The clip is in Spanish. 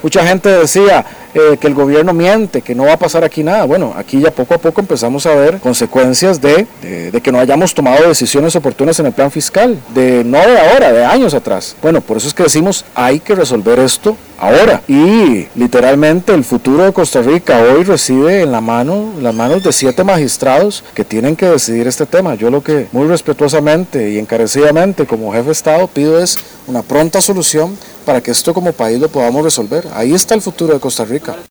Mucha gente decía que el gobierno miente, que no va a pasar aquí nada. Bueno, aquí ya poco a poco empezamos a ver consecuencias de que no hayamos tomado decisiones oportunas en el plan fiscal, no de ahora, de años atrás. Bueno, por eso es que decimos, hay que resolver esto ahora. Y literalmente el futuro de Costa Rica hoy reside en las manos de 7 magistrados que tienen que decidir este tema. Yo lo que muy respetuosamente y encarecidamente como jefe de Estado pido es una pronta solución para que esto como país lo podamos resolver. Ahí está el futuro de Costa Rica.